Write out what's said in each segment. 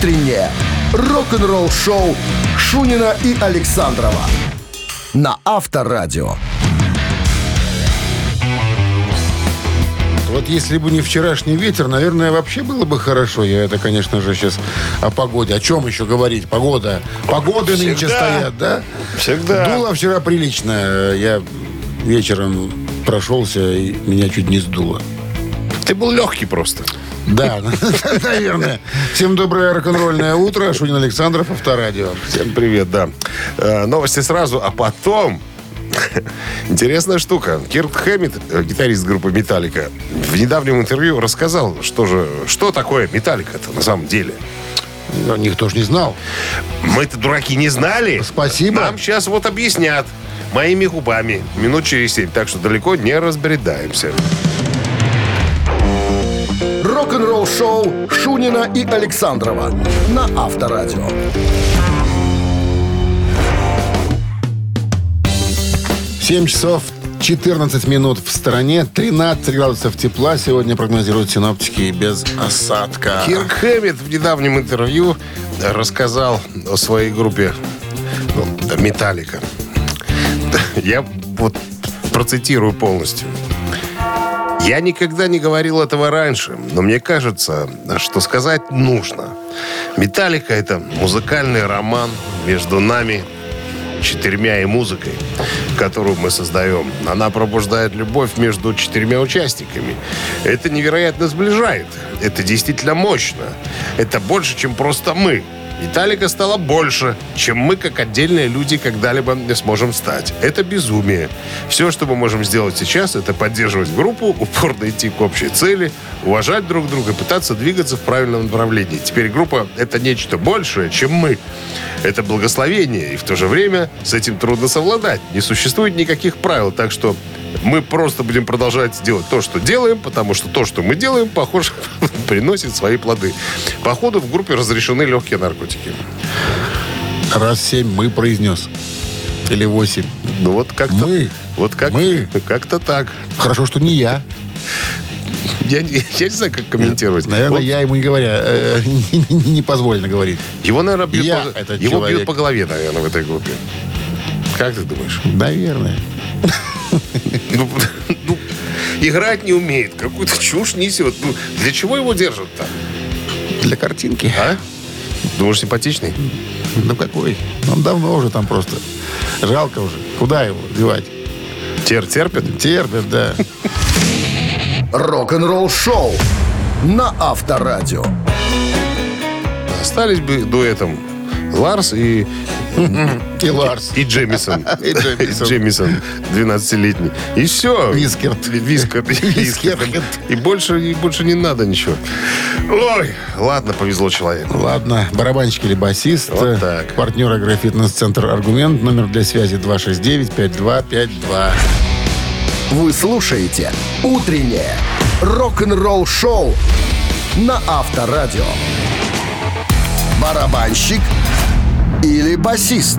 Утреннее рок-н-ролл-шоу Шунина и Александрова на Авторадио. Вот если бы не вчерашний ветер, наверное, вообще было бы хорошо. Я это, конечно же, сейчас о погоде. О чем еще говорить? Погода. Погоды Всегда. Нынче стоят, да? Всегда. Дуло вчера прилично. Я вечером прошелся, и меня чуть не сдуло. Ты был легкий просто. Да, наверное. Всем доброе рок-н-ролльное утро. Шунин, Александров, Авторадио. Всем привет, да. Новости сразу, а потом... Интересная штука. Кирк Хэммит, гитарист группы «Металлика», в недавнем интервью рассказал, что такое «Металлика»-то на самом деле. Но никто ж не знал. Мы-то, дураки, не знали. Спасибо. Нам сейчас вот объяснят моими губами минут через 7, так что далеко не разбредаемся. Рок-н-ролл-шоу Шунина и Александрова на Авторадио. 7 часов 14 минут в стране, 13 градусов тепла. Сегодня прогнозируют синоптики без осадка. Кирк Хэммит в недавнем интервью рассказал о своей группе «Металлика». Я вот процитирую полностью. «Я никогда не говорил этого раньше, но мне кажется, что сказать нужно. «Металлика» — это музыкальный роман между нами, четырьмя, и музыкой, которую мы создаем. Она пробуждает любовь между четырьмя участниками. Это невероятно сближает. Это действительно мощно. Это больше, чем просто мы. «Металлика» стала больше, чем мы, как отдельные люди, когда-либо не сможем стать. Это безумие. Все, что мы можем сделать сейчас, это поддерживать группу, упорно идти к общей цели, уважать друг друга, пытаться двигаться в правильном направлении. Теперь группа — это нечто большее, чем мы. Это благословение, и в то же время с этим трудно совладать. Не существует никаких правил, так что мы просто будем продолжать делать то, что делаем, потому что то, что мы делаем, похоже, приносит свои плоды. Походу, в группе разрешены легкие наркотики. Раз 7 мы произнес. Или 8. Ну вот как-то... Мы. Вот как, Мы. Как-то так. Хорошо, что не я. Я не знаю, как комментировать. Наверное, Вот я ему не говоря, не позволено говорить. его, наверное, бьют, Я этот его человек. бьют по голове, наверное, в этой группе. Как ты думаешь? Наверное. Ну, играть не умеет, какую-то чушь несет. Ну, для чего его держат-то? Для картинки. А? Думаешь, симпатичный? Ну какой? Он давно уже там просто. Жалко уже. Куда его девать? Терпит? Терпит, да. Рок-н-ролл-шоу на Авторадио. Остались бы дуэтом Ларс и Ларс. И Джемисон. И Джемисон. Джемисон, 12-летний. И все. Вискерт. Вискерт. И больше не надо ничего. Ой, ладно, повезло человеку. Ладно, барабанщик или басист. Вот так. Партнер игры «Фитнес-центр Аргумент». Номер для связи 269-5252. Вы слушаете «Утреннее рок-н-ролл-шоу» на Авторадио. Барабанщик или басист?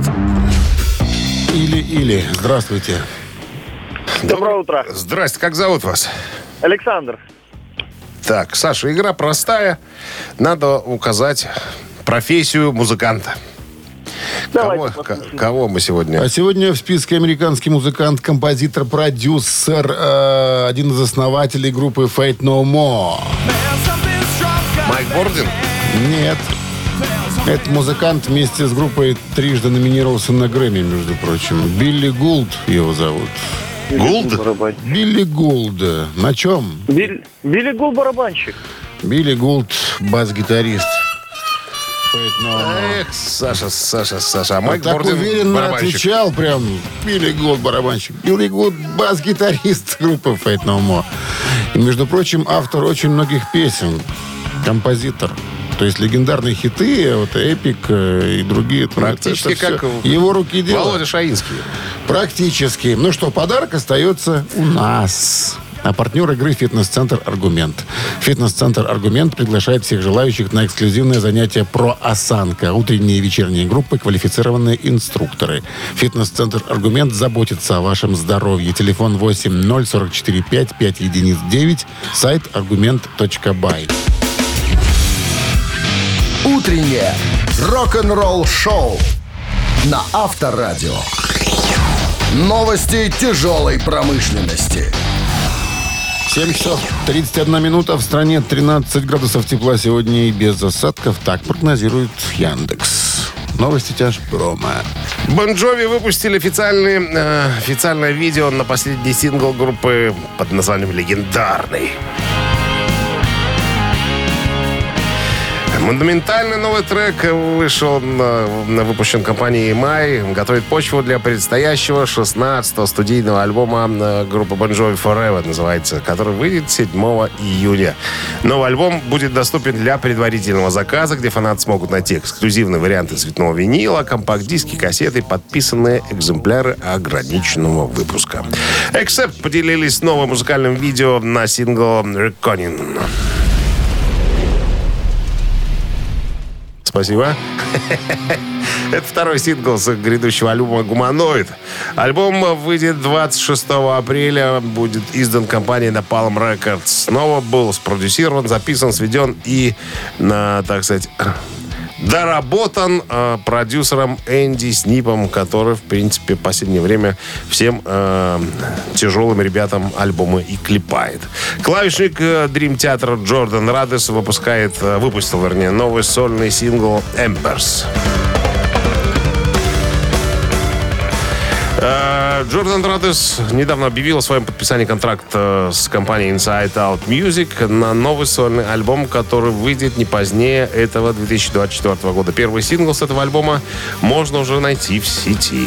Или. Здравствуйте. Доброе утро. Здрасте, как зовут вас? Александр. Так, Саша, игра простая. Надо указать профессию музыканта. Давайте послушаем. Кого мы сегодня? А сегодня в списке американский музыкант, композитор, продюсер, один из основателей группы Faith No More. Майк Бордин? Нет. Этот музыкант вместе с группой трижды номинировался на Грэмми, между прочим. Билли Гулд его зовут. Гулд? Билли Гулд. На чем? Билли Гулд барабанщик. Билли Гулд, бас-гитарист. Faith No More. Эх, Саша. А Он Майк так Бордин уверенно барабанщик. отвечал прям. Билли Гулд барабанщик. Билли Гулд бас-гитарист группы Faith No More. И, между прочим, автор очень многих песен. Композитор. То есть легендарные хиты, вот «Эпик» и другие. Практически это как все его руки дело. Володя Шаинский. Практически. Ну что, подарок остается у нас. А партнер игры «Фитнес-центр Аргумент». «Фитнес-центр Аргумент» приглашает всех желающих на эксклюзивное занятие «Про-осанка». Утренние и вечерние группы, квалифицированные инструкторы. «Фитнес-центр Аргумент» заботится о вашем здоровье. Телефон 8 044 5 5 единиц 9. Сайт argument.by. Утреннее рок-н-ролл-шоу на Авторадио. Новости тяжелой промышленности. 7 часов 31 минута. В стране 13 градусов тепла сегодня и без осадков. Так прогнозирует Яндекс. Новости тяжпрома. Бон Джови выпустили официальное видео на последний сингл группы под названием «Легендарный». Монументальный новый трек вышел, выпущен компанией EMI. Готовит почву для предстоящего 16-го студийного альбома группы Bon Jovi Forever, называется, который выйдет 7 июня. Новый альбом будет доступен для предварительного заказа, где фанаты смогут найти эксклюзивные варианты цветного винила, компакт-диски, кассеты, подписанные экземпляры ограниченного выпуска. Accept поделились новым музыкальным видео на сингл «Reckoning». Спасибо. Это второй сингл с грядущего альбома «Гуманоид». Альбом выйдет 26 апреля, будет издан компанией Napalm Records. Снова был спродюсирован, записан, сведен и, так сказать, доработан продюсером Энди Снипом, который, в принципе, в последнее время всем тяжелым ребятам альбомы и клепает. Клавишник Dream Theater Джордан Радес выпустил новый сольный сингл «Embers». Джордан Радес недавно объявил о своем подписании контракта с компанией Inside Out Music на новый сольный альбом, который выйдет не позднее этого 2024 года. Первый сингл с этого альбома можно уже найти в сети.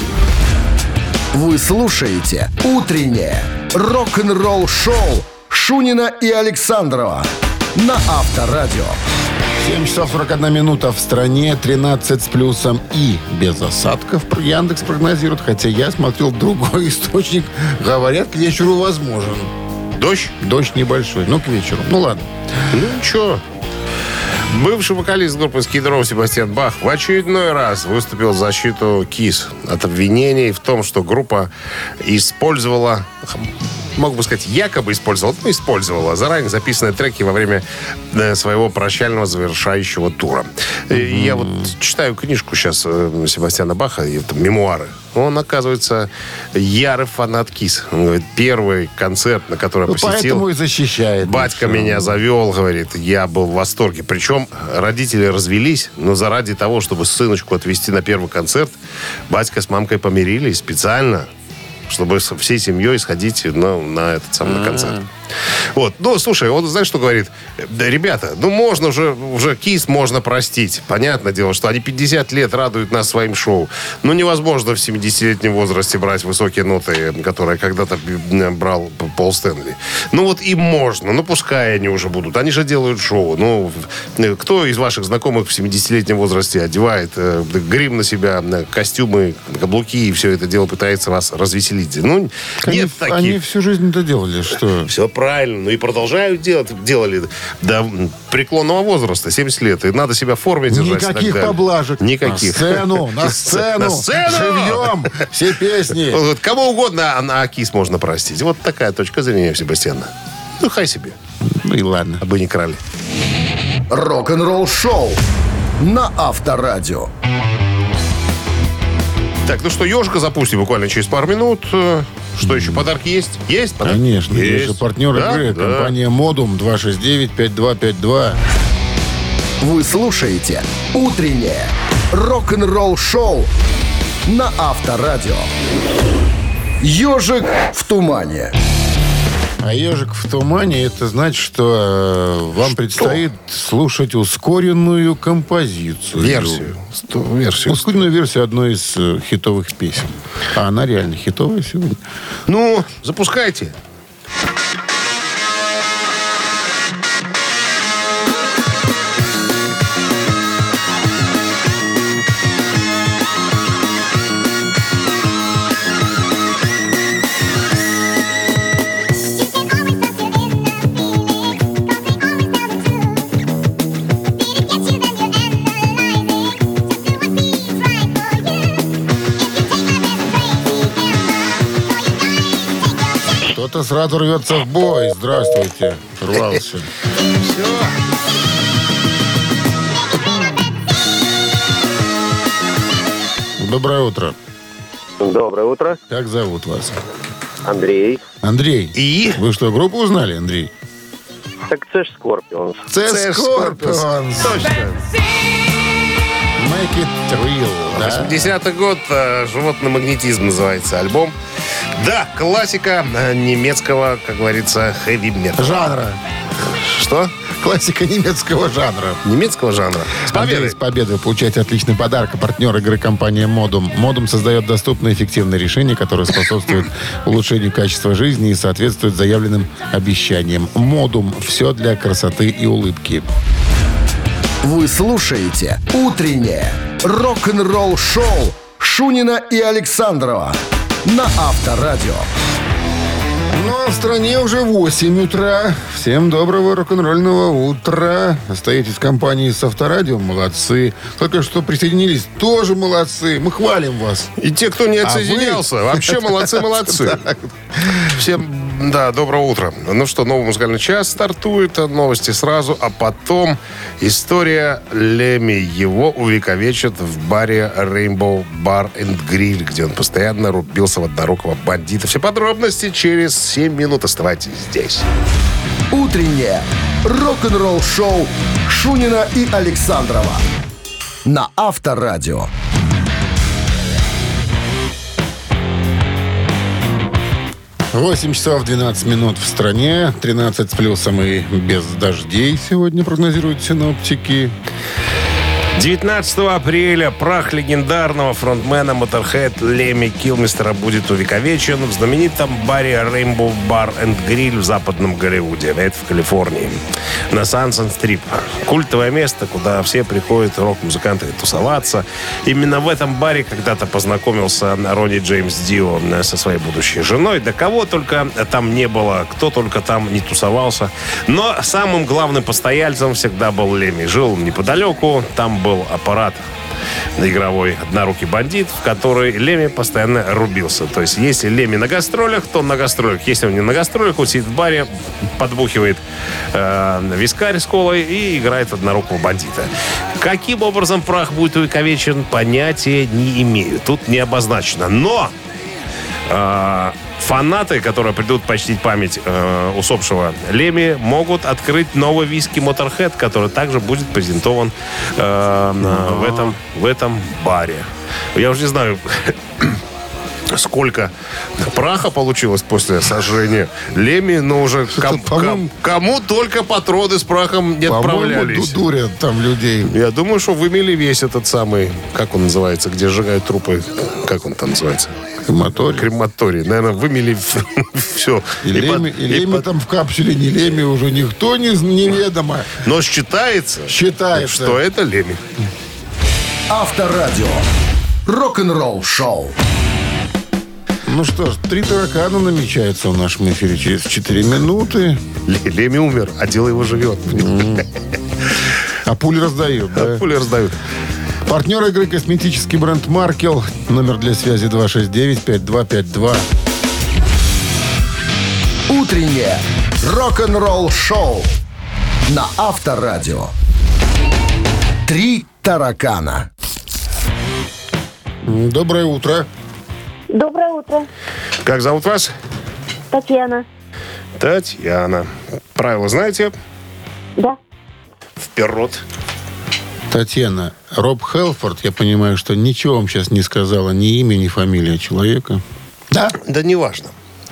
Вы слушаете «Утреннее рок-н-ролл-шоу» Шунина и Александрова на Авторадио. 7 часов 41 минута. В стране 13 с плюсом и без осадков. Яндекс прогнозирует, хотя я смотрел другой источник. Говорят, к вечеру возможен. Дождь? Дождь небольшой. Ну, к вечеру. Ну, ладно. Ну, ничего. Бывший вокалист группы Skid Row Себастьян Бах в очередной раз выступил в защиту Kiss от обвинений в том, что группа использовала, мог бы сказать, якобы использовала заранее записанные треки во время своего прощального завершающего тура. Я вот читаю книжку сейчас Себастьяна Баха, это мемуары. Он, оказывается, ярый фанат Kiss. Он говорит, первый концерт, на который посетил... Поэтому и защищает. Батька меня завел, говорит, я был в восторге. Причем родители развелись, но заради того, чтобы сыночку отвезти на первый концерт, батька с мамкой помирились специально, чтобы всей семьей сходить на этот самый концерт. Вот. Ну, слушай, он, знаешь, что говорит? Да, ребята, можно уже Kiss можно простить. Понятное дело, что они 50 лет радуют нас своим шоу. Но невозможно в 70-летнем возрасте брать высокие ноты, которые когда-то брал Пол Стэнли. Ну, вот им можно. Ну, пускай они уже будут. Они же делают шоу. Ну, кто из ваших знакомых в 70-летнем возрасте одевает грим на себя, костюмы, каблуки и все это дело пытается вас развеселить? Ну, нет таких. Они всю жизнь это делали, что... Все правильно. Ну и продолжают делали до преклонного возраста, 70 лет. И надо себя в форме держать. Никаких поблажек. Никаких. На сцену. Живьем. Все песни. Вот, кому угодно на Kiss можно простить. Вот такая точка зрения Себастьяна. Ну, хай себе. Ну и ладно. Абы не крали. Рок-н-ролл-шоу на Авторадио. Так, ну что, ежика запустим буквально через пару минут. Что еще, подарки есть? Есть подарки? Конечно. Есть. Есть же партнер игры. Да. Компания Modum 269-5252. Вы слушаете «Утреннее рок-н-ролл-шоу» на Авторадио. «Ежик в тумане». А «Ежик в тумане» — это значит, что вам предстоит слушать ускоренную композицию. Версию. Ускоренную версию одной из хитовых песен. А она реально хитовая сегодня. Ну, запускайте. Кто-то сразу рвется в бой. Здравствуйте. Рвался. Доброе утро. Доброе утро. Как зовут вас? Андрей. Андрей. И? Вы что, группу узнали, Андрей? Так це ж Скорпіонс. Це Скорпионс. Точно. Make it real. Да? 80-й год, «Животный магнетизм» называется альбом. Да, классика немецкого, как говорится, хэви-металла. Жанра. Что? Классика немецкого жанра. Немецкого жанра. С Андрей, победой. с победой. Получайте отличный подарок. Партнер игры компания «Модум». «Модум» создает доступные и эффективные решения, которые способствуют улучшению качества жизни и соответствуют заявленным обещаниям. «Модум» – все для красоты и улыбки. Вы слушаете «Утреннее рок-н-ролл-шоу» Шунина и Александрова на Авторадио. Ну, а в стране уже 8 утра. Всем доброго рок-н-ролльного утра. Остаетесь в компании с Авторадио. Молодцы. Только что присоединились. Тоже молодцы. Мы хвалим вас. И те, кто не отсоединялся, вообще молодцы. Всем, да, доброе утро. Ну что, новый музыкальный час стартует. Новости сразу, а потом история Леми. Его увековечат в баре Rainbow Bar and Grill, где он постоянно рубился в однорукого бандита. Все подробности через 7 минут. Оставайтесь здесь. Утреннее рок-н-ролл-шоу Шунина и Александрова на Авторадио. 8 часов 12 минут в стране. 13 с плюсом и без дождей сегодня прогнозируют синоптики. 19 апреля прах легендарного фронтмена Motorhead Леми Килмистера будет увековечен в знаменитом баре Rainbow Bar and Grill в западном Голливуде. Это в Калифорнии. На Сансен-Стрип. Культовое место, куда все приходят рок-музыканты тусоваться. Именно в этом баре когда-то познакомился Ронни Джеймс Дио со своей будущей женой. Да кого только там не было, кто только там не тусовался. Но самым главным постояльцем всегда был Леми. Жил он неподалеку, там был аппарат игровой «Однорукий бандит», в который Леми постоянно рубился. То есть, если Леми на гастролях, то он на гастролях. Если он не на гастролях, он сидит в баре, подбухивает вискарь с колой и играет в «Однорукого бандита». Каким образом прах будет увековечен, понятия не имею. Тут не обозначено. Но фанаты, которые придут почтить память усопшего Леми, могут открыть новый виски Motorhead, который также будет презентован в этом баре. Я уже не знаю, сколько праха получилось после сожжения Леми, но уже кому только патроны с прахом не отправлялись. По-моему, дурят там людей. Я думаю, что вымели весь этот самый, как он называется, где сжигают трупы, как он там называется? Крематорий. Наверное, вымели все. И Леми там в капсуле, не Леми, уже никто неведомо. Но считается, что это Леми. Авторадио. Рок-н-ролл-шоу. Ну что ж, 3 таракана намечается в нашем эфире через 4 минуты. Леми умер, а дело его живет. А пули раздают, да? Пули раздают. Партнер игры — косметический бренд «Маркел». Номер для связи 269-5252. Утреннее рок-н-ролл-шоу на Авторадио. 3 таракана. Доброе утро. Доброе утро. Как зовут вас? Татьяна. Татьяна. Правила знаете? Да. Вперед. Татьяна, Роб Хелфорд, я понимаю, что ничего вам сейчас не сказала, ни имя, ни фамилия человека. Да? Да неважно.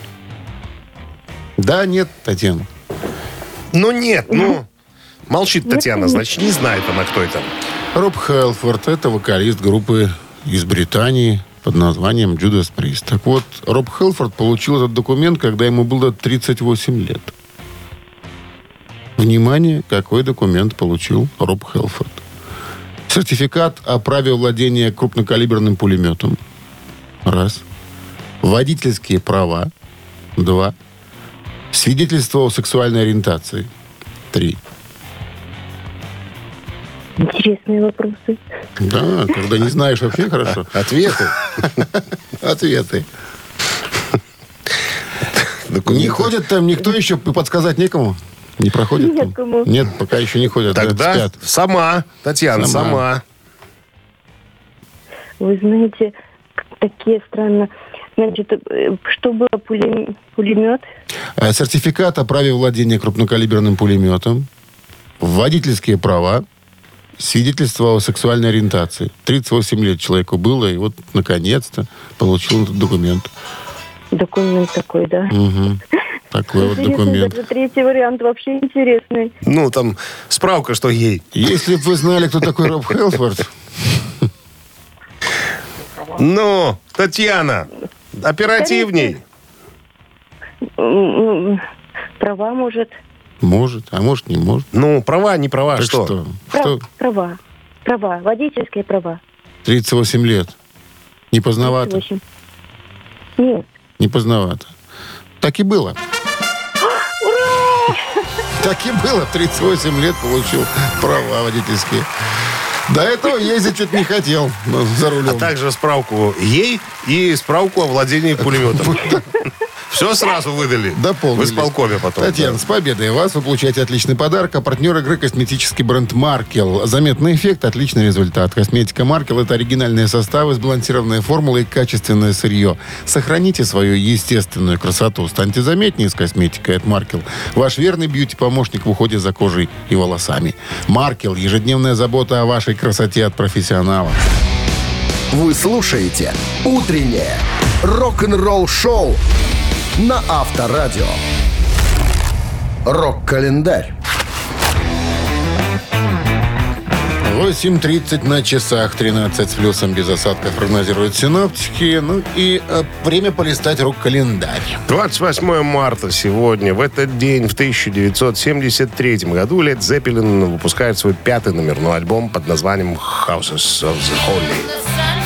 Да, нет, Татьяна? Ну нет, молчит Татьяна, значит, не знает она, кто это. Роб Хелфорд — это вокалист группы из Британии под названием Judas Priest. Так вот, Роб Хелфорд получил этот документ, когда ему было 38 лет. Внимание, какой документ получил Роб Хелфорд. Сертификат о праве владения крупнокалиберным пулеметом. 1. Водительские права. 2. Свидетельство о сексуальной ориентации. 3. Интересные вопросы. Да, когда не знаешь, вообще хорошо. Ответы. Ответы. Не ходят там никто еще, подсказать некому? Не проходит? Некому. Нет, пока еще не ходят. Тогда спят. сама, Татьяна, сама. Вы знаете, такие странно. Значит, что было пулемет? Сертификат о праве владения крупнокалиберным пулеметом, водительские права, свидетельство о сексуальной ориентации. 38 лет человеку было, и вот, наконец-то, получил этот документ. Документ такой, да? Угу. Такой вот документ. Даже третий вариант вообще интересный. Ну, там справка, что ей. Если бы вы знали, кто такой Роб Хелфорд... Ну, Татьяна, оперативней. Права, может. Может, а может, не может. Ну, права, не права, Так что? что? Права. Водительские права. 38 лет. Не поздновато? 38. Нет. Не поздновато. Так и было. Так и было. В 38 лет получил права водительские. До этого ездить чуть не хотел за рулем. А также справку ей и справку о владении пулеметом. Все сразу выдали. Дополнили. В исполкоме потом. Татьяна, с победой вас. Вы получаете отличный подарок. А партнер игры — косметический бренд «Маркел». Заметный эффект, отличный результат. Косметика «Маркел» — это оригинальные составы, сбалансированные формулы и качественное сырье. Сохраните свою естественную красоту. Станьте заметнее с косметикой от «Маркел». Ваш верный бьюти-помощник в уходе за кожей и волосами. «Маркел» — ежедневная забота о вашей красоте от профессионалов. Вы слушаете «Утреннее рок-н-ролл-шоу» на Авторадио. Рок-календарь. 8:30 на часах, 13 с плюсом, без осадков прогнозируют синоптики. Ну и время полистать рок-календарь. 28 марта сегодня. В этот день, в 1973 году, Led Zeppelin выпускает свой 5-й номерной альбом под названием «Houses of the Holy».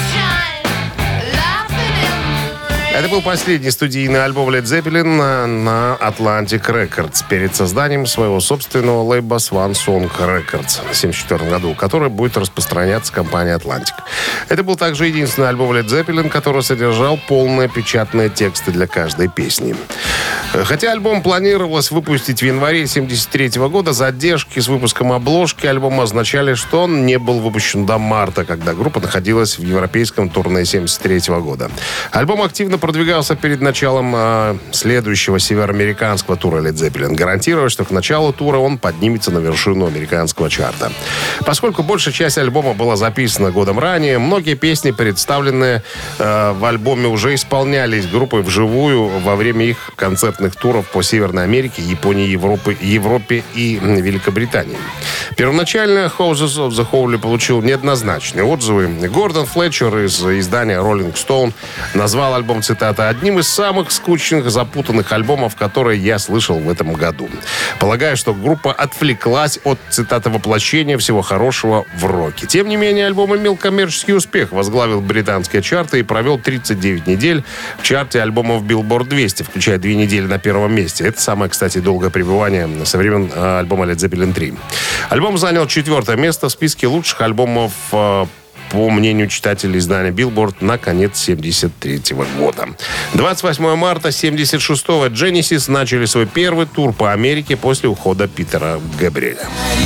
Это был последний студийный альбом Led Zeppelin на Atlantic Records перед созданием своего собственного лейбла Swan Song Records в 1974 году, который будет распространяться компанией Atlantic. Это был также единственный альбом Led Zeppelin, который содержал полные печатные тексты для каждой песни. Хотя альбом планировалось выпустить в январе 1973 года, задержки с выпуском обложки альбома означали, что он не был выпущен до марта, когда группа находилась в европейском турне 1973 года. Альбом активно продвигался перед началом следующего североамериканского тура Led Zeppelin, гарантируя, что к началу тура он поднимется на вершину американского чарта. Поскольку большая часть альбома была записана годом ранее, многие песни, представленные в альбоме, уже исполнялись группой вживую во время их концертных туров по Северной Америке, Японии, Европе и Великобритании. Первоначально Houses of the Holy получил неоднозначные отзывы. Гордон Флетчер из издания Rolling Stone назвал альбом, цитата, «одним из самых скучных, запутанных альбомов, которые я слышал в этом году». Полагаю, что группа отвлеклась от, цитата, «воплощения всего хорошего в роке». Тем не менее, альбом имел коммерческий успех, возглавил британские чарты и провел 39 недель в чарте альбомов Billboard 200, включая 2 недели на первом месте. Это самое, кстати, долгое пребывание со времен альбома Led Zeppelin 3. Альбом занял 4-е место в списке лучших альбомов по мнению читателей издания Billboard на конец 1973 года. 28 марта 1976-го Genesis начали свой первый тур по Америке после ухода Питера Габриэля.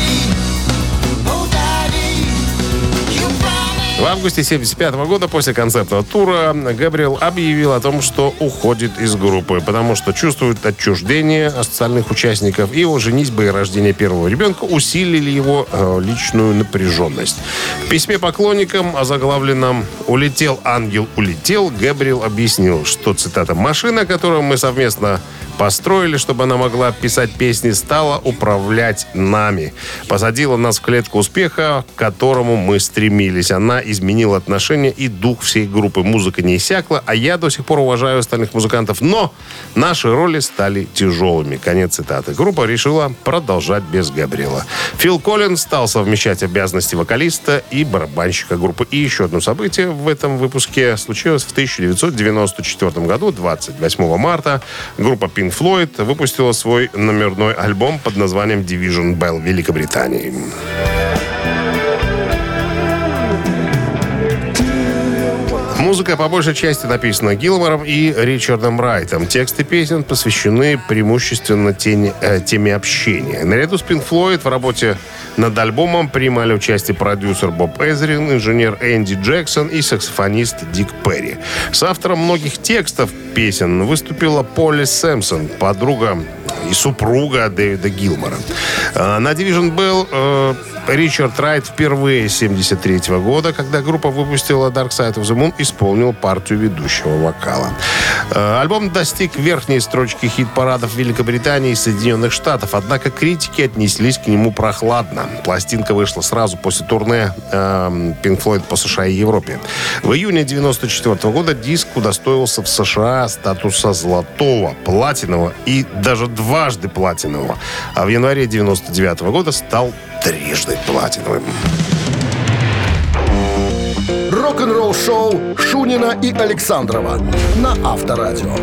В августе 1975 года после концертного тура Габриэл объявил о том, что уходит из группы, потому что чувствует отчуждение остальных участников, и его женитьба и рождение первого ребенка усилили его личную напряженность. В письме поклонникам, озаглавленном «Улетел ангел, улетел», Габриэл объяснил, что, цитата, «машина, которую мы совместно построили, чтобы она могла писать песни, стала управлять нами. Посадила нас в клетку успеха, к которому мы стремились. Она изменила отношения и дух всей группы. Музыка не иссякла, а я до сих пор уважаю остальных музыкантов. Но наши роли стали тяжелыми». Конец цитаты. Группа решила продолжать без Габриэла. Фил Коллинз стал совмещать обязанности вокалиста и барабанщика группы. И еще одно событие в этом выпуске случилось в 1994 году, 28 марта. Группа Pink Floyd выпустила свой номерной альбом под названием Division Bell в Великобритании. Музыка по большей части написана Гилмором и Ричардом Райтом. Тексты песен посвящены преимущественно теме общения. Наряду с Pink Floyd в работе над альбомом принимали участие продюсер Боб Эзрин, инженер Энди Джексон и саксофонист Дик Перри. С автором многих текстов песен выступила Полли Сэмпсон, подруга и супруга Дэвида Гилмора. На Division Bell Ричард Райт впервые с 1973 года, когда группа выпустила Dark Side of the Moon, исполнил партию ведущего вокала. Альбом достиг верхней строчки хит-парадов Великобритании и Соединенных Штатов, однако критики отнеслись к нему прохладно. Пластинка вышла сразу после турне Pink Floyd по США и Европе. В июне 1994 года диск удостоился в США статуса золотого, платинового и даже дважды платинового. А в январе 1999 года стал трижды платиновым. Рок-н-ролл шоу Шунина и Александрова на Авторадио.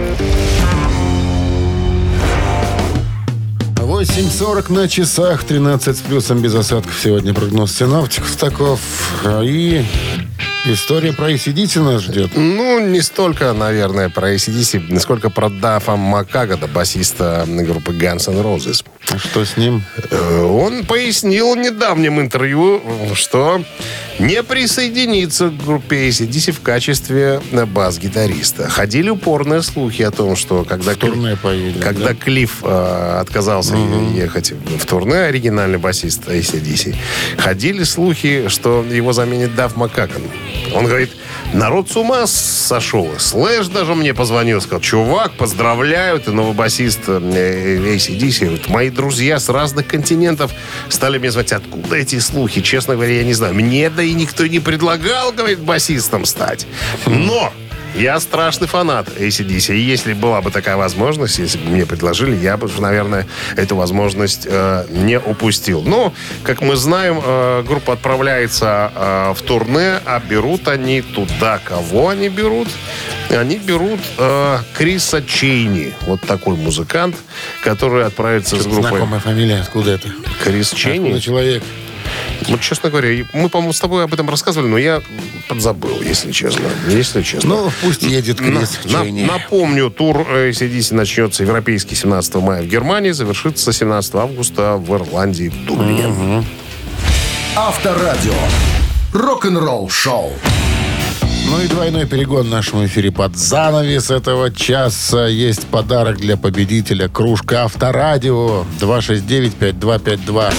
8:40 на часах, 13 с плюсом без осадков. Сегодня прогноз синоптиков таков. И история про AC/DC нас ждет. Ну, не столько, наверное, про AC/DC, сколько про Даффа Макагада, басиста группы Guns N' Roses. А что с ним? Он пояснил в недавнем интервью, что не присоединится к группе AC/DC в качестве бас-гитариста. Ходили упорные слухи о том, что когда Клифф отказался ехать в турне, оригинальный басист AC/DC, ходили слухи, что его заменит Дафф Макаган. Он говорит, народ с ума сошел. Слэш даже мне позвонил, сказал, чувак, поздравляю, ты новый басист AC/DC. Мои друзья с разных континентов стали мне звать, откуда эти слухи. Честно говоря, я не знаю. Мне да и никто не предлагал, говорит, басистом стать. Но я страшный фанат AC/DC. И если была бы такая возможность, если бы мне предложили, я бы, наверное, эту возможность не упустил. Но, как мы знаем, группа отправляется в турне, а берут они туда. Кого они берут? Они берут Криса Чейни. Вот такой музыкант, который отправится с группой. Знакомая фамилия. Откуда это? Крис Чейни? Откуда человек? Вот, честно говоря, мы, по-моему, с тобой об этом рассказывали, но я подзабыл, если честно. Ну, пусть едет Крис Чейни. Напомню, тур AC/DC начнется европейский 17 мая в Германии, завершится 17 августа в Ирландии, в Дублине. Авторадио. Рок-н-ролл шоу. Ну и двойной перегон в нашем эфире под занавес этого часа. Есть подарок для победителя. Кружка Авторадио. 269-5252.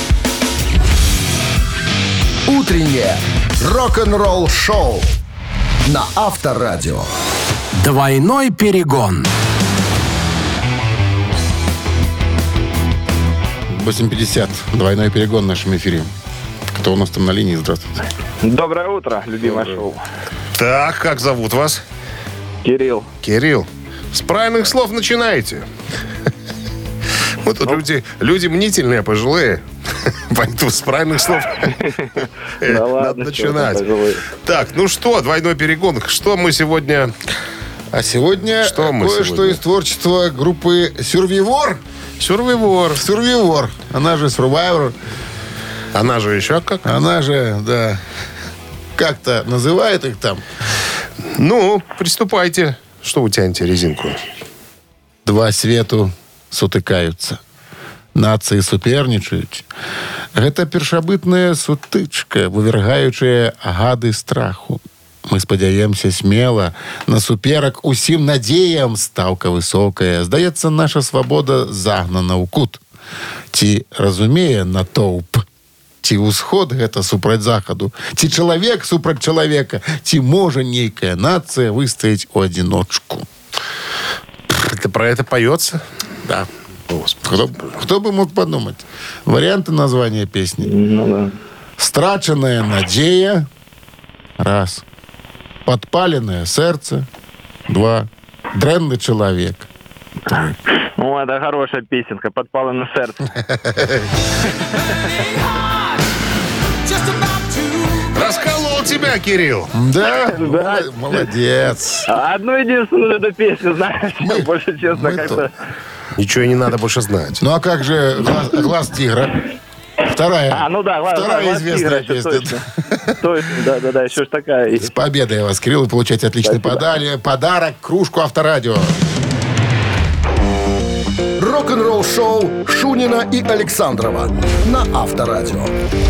Утреннее рок-н-ролл шоу на Авторадио. Двойной перегон. 8:50. Двойной перегон в нашем эфире. Кто у нас там на линии? Здравствуйте. Доброе утро, любимое шоу. Так, как зовут вас? Кирилл. Кирилл. С правильных слов начинаете. Вот тут люди мнительные, пожилые. Поэтому с правильных слов надо начинать. Так, ну что, двойной перегон. Что мы сегодня... А сегодня кое-что из творчества группы Survivor. Survivor. Она же Survivor. Она же еще как? Она же, да. Как-то называет их там. Ну, приступайте. Что вы тянете резинку? Два свету сутыкаюцца. Нацыі супернічаюць. Гэта першабытная сутычка, вывергаючая гады страху. Мы спадзяемся смела, насуперак усім надзеям, стаўка высокая. Здаецца, наша свабода загнана ў кут. Ці разумее натоўп? Ці ўсход гэта супраць захаду? Ці чалавек супраць чалавека? Ці можа нейкая нацыя выстаяць у адзіночку? Это про это поется? Да. Кто бы мог подумать? Варианты названия песни. Ну да. Страченная надея. Раз. Подпаленное сердце. Два. Дрэнный человек. Три. Ну, это хорошая песенка. Подпала на сердце. Расколол тебя, Кирилл. Да? Молодец. Одну единственную эту песню, знаешь, больше честно, как-то... Ничего и не надо больше знать. Ну а как же глаз тигра? Вторая. Ну да, Вторая «Глаз известная тигра» еще, песня. Точно, да, еще ж такая есть. С победой вас, Кирилл. Вы получаете отличный подарок. Кружку Авторадио. Рок-н-ролл-шоу Шунина и Александрова на Авторадио.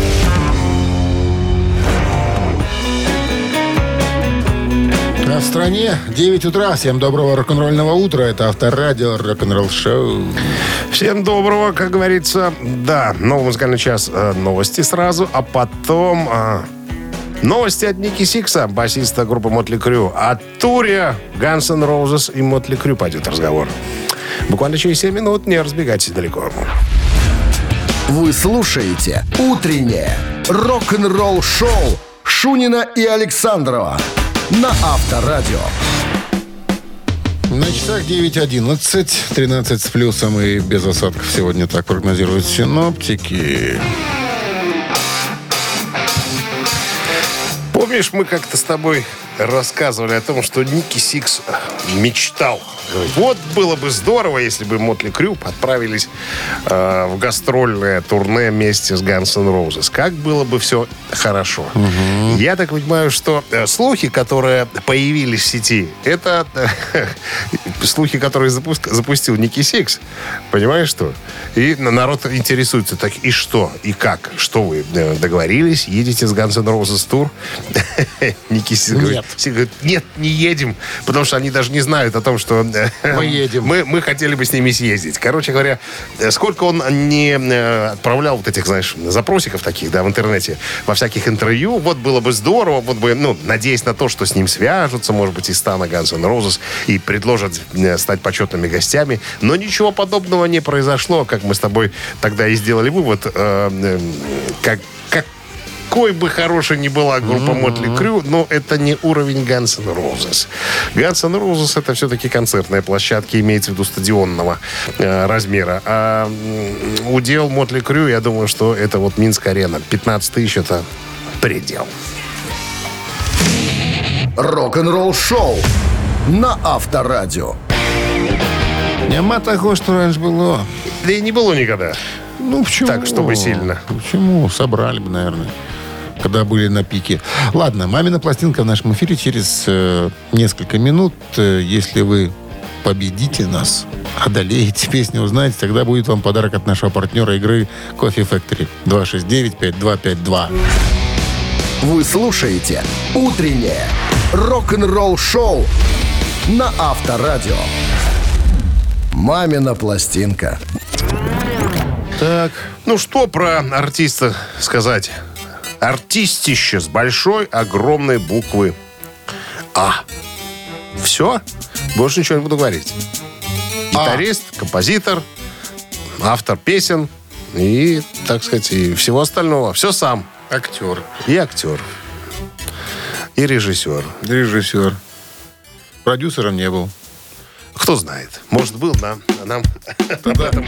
А в стране 9 утра. Всем доброго рок-н-ролльного утра. Это Авторадио, рок-н-ролл шоу. Всем доброго, как говорится. Да, новый музыкальный час. Новости сразу, а потом... Новости от Ники Сикса, басиста группы Мотли Крю. О туре Guns N' Roses и Мотли Крю пойдет разговор. Буквально через 7 минут, не разбегайтесь далеко. Вы слушаете «Утреннее рок-н-ролл-шоу» Шунина и Александрова на Авторадио. На часах 9:11, 13 с плюсом и без осадков сегодня, так прогнозируют синоптики. Помнишь, мы как-то с тобой рассказывали о том, что Ники Сикс мечтал. Вот было бы здорово, если бы Мотли Крю отправились в гастрольное турне вместе с Guns N' Roses. Как было бы все хорошо. Угу. Я так понимаю, что слухи, которые появились в сети, это слухи, которые запустил Ники Сикс. Понимаешь, что? И народ интересуется, так и что, и как? Что вы договорились? Едете с Guns N' Roses тур? Ники Сикс говорит, нет, не едем, потому что они даже не знают о том, что мы едем. Мы хотели бы с ними съездить. Короче говоря, сколько он не отправлял вот этих, знаешь, запросиков таких, да, в интернете, во всяких интервью, вот было бы здорово, вот бы, надеясь на то, что с ним свяжутся, может быть, из стана Guns N' Roses и предложат стать почетными гостями, но ничего подобного не произошло, как мы с тобой тогда и сделали вывод, какой бы хорошей ни была группа Мотли Крю, но это не уровень Guns N' Roses. Guns N' Roses это все-таки концертные площадки, имеется в виду стадионного размера. А удел Мотли Крю, я думаю, что это вот Минск-арена. 15 тысяч это предел. Рок-н-ролл-шоу на Авторадио. Нема того, что раньше было. Да и не было никогда. Почему? Так, чтобы сильно. Почему? Собрали бы, наверное, когда были на пике. Ладно, «Мамина пластинка» в нашем эфире через несколько минут. Если вы победите нас, одолеете песню, узнаете, тогда будет вам подарок от нашего партнера игры Coffee Factory. 269-5252. Вы слушаете «Утреннее рок-н-ролл-шоу» на Авторадио. «Мамина пластинка». Так, что про артиста сказать? Артистище с большой, огромной буквы А. Все? Больше ничего не буду говорить. Гитарист, композитор, автор песен и, так сказать, и всего остального. Все сам. Актер. И актер. И режиссер. Режиссер. Продюсером не был. Кто знает. Может, был, нам об этом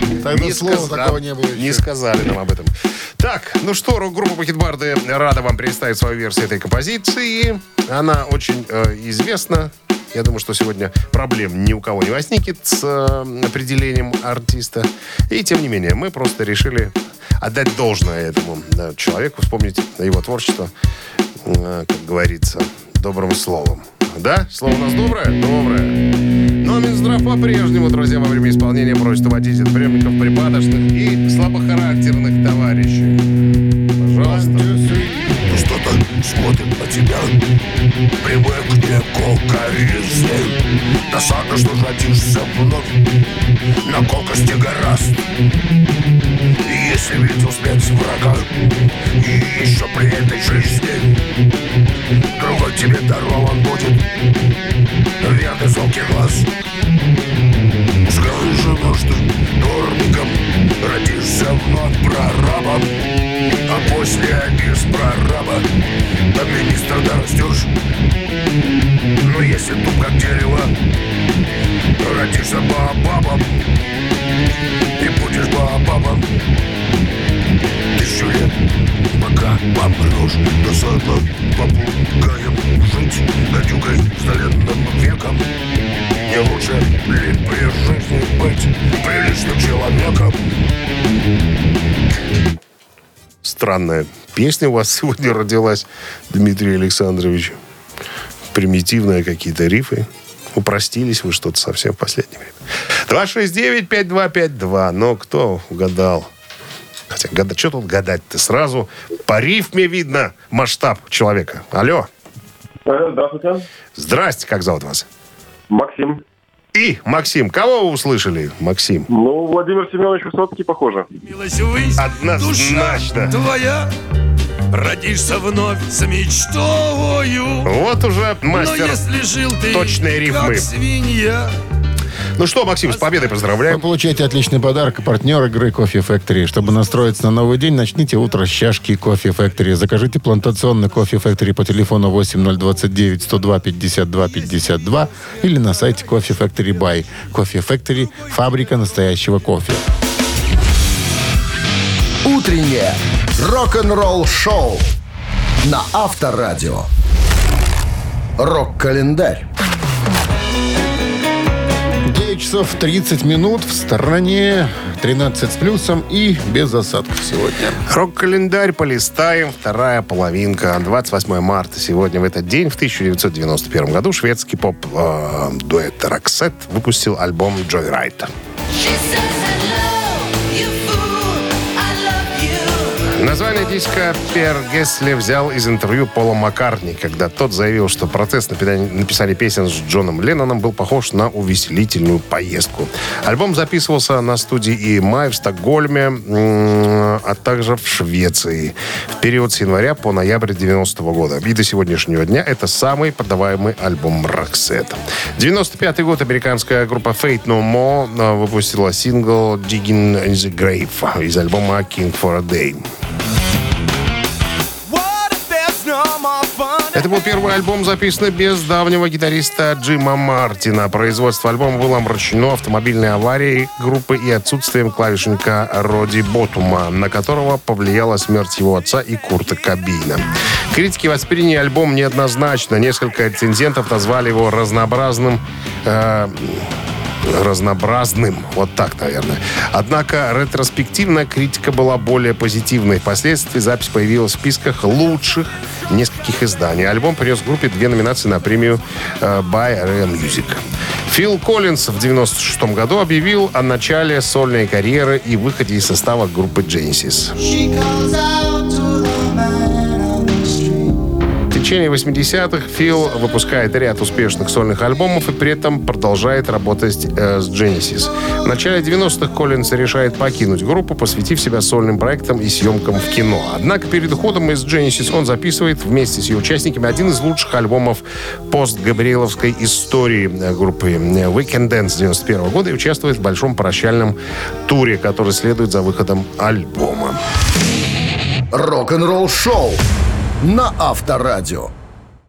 не сказали нам об этом. Так, рок-группа «Бакетбарды» рада вам представить свою версию этой композиции. Она очень известна. Я думаю, что сегодня проблем ни у кого не возникнет с определением артиста. И, тем не менее, мы просто решили отдать должное этому человеку, вспомнить его творчество, как говорится, добрым словом. Да? Слово у нас доброе? Доброе. Но Минздрав по-прежнему, друзья, во время исполнения просит уводить от приемников припадочных и слабохарактерных товарищей. Пожалуйста. Что-то смотрит на тебя, привык к некокоризне. Досада, что родишься вновь на колкости гораст. И если видел смерть врага, и еще при этой жизни другой тебе дарован будет верный зоркий глаз. Скажи, живешь ты дворником, родишься вновь прорабом, а после из прораба до министра дорастешь. Но если туп как дерево, родишься баобабом и будешь баобабом 1000 лет, пока помрешь. Досадно попугаем жить гадюкой с доленным веком. Не лучше ли при жизни быть приличным человеком? Странная песня у вас сегодня родилась, Дмитрий Александрович. Примитивные какие-то рифы. Упростились вы что-то совсем в последнее время. 269-5252. Но кто угадал? Хотя, что тут гадать-то? Сразу по рифме видно масштаб человека. Алло. Здравствуйте. Здрасте, как зовут вас? Максим. И, Максим, кого вы услышали, Максим? Ну, Владимир Семенович Высоцкий, похоже. Однозначно. Твоя родишься вновь с мечтою. Вот уже мастер точной рифмы. Ну что, Максим, с победой Вы поздравляем. получаете отличный подарок. Партнер игры Coffee Factory. Чтобы настроиться на новый день, начните утро с чашки Coffee Factory. Закажите плантационный Coffee Factory по телефону 8029 102 52 52 или на сайте Coffee Factory Buy. Coffee Factory – фабрика настоящего кофе. Утреннее рок-н-ролл-шоу на Авторадио. Рок-календарь. 9 часов 30 минут. В стороне 13 с плюсом и без осадков сегодня. Рок-календарь полистаем. Вторая половинка. 28 марта. Сегодня в этот день, в 1991 году, шведский поп-дуэт Roxette выпустил альбом «Joyride». Название диска Пьер Гессли взял из интервью Пола Маккартни, когда тот заявил, что процесс написания песен с Джоном Ленноном был похож на увеселительную поездку. Альбом записывался на студии EMI в Стокгольме, а также в Швеции в период с января по ноябрь 90-го года. И до сегодняшнего дня это самый продаваемый альбом Roxette. 95-й год американская группа Faith No More выпустила сингл «Digging in the Grave» из альбома «King for a Day». Это был первый альбом, записанный без давнего гитариста Джима Мартина. Производство альбома было омрачено автомобильной аварией группы и отсутствием клавишника Роди Боттума, на которого повлияла смерть его отца и Курта Кобейна. Критики восприняли альбом неоднозначно. Несколько рецензентов назвали его разнообразным, вот так, наверное. Однако ретроспективная критика была более позитивной. Впоследствии запись появилась в списках лучших нескольких изданий. Альбом принес группе 2 номинации на премию by Rare Music. Фил Коллинз в 96 году объявил о начале сольной карьеры и выходе из состава группы Genesis. В течение 80-х Фил выпускает ряд успешных сольных альбомов и при этом продолжает работать с Genesis. В начале 90-х Коллинз решает покинуть группу, посвятив себя сольным проектам и съемкам в кино. Однако перед уходом из Genesis он записывает вместе с ее участниками один из лучших альбомов постгабриэловской истории группы Weekend Dance 91 года и участвует в большом прощальном туре, который следует за выходом альбома. Рок-н-ролл-шоу на Авторадио.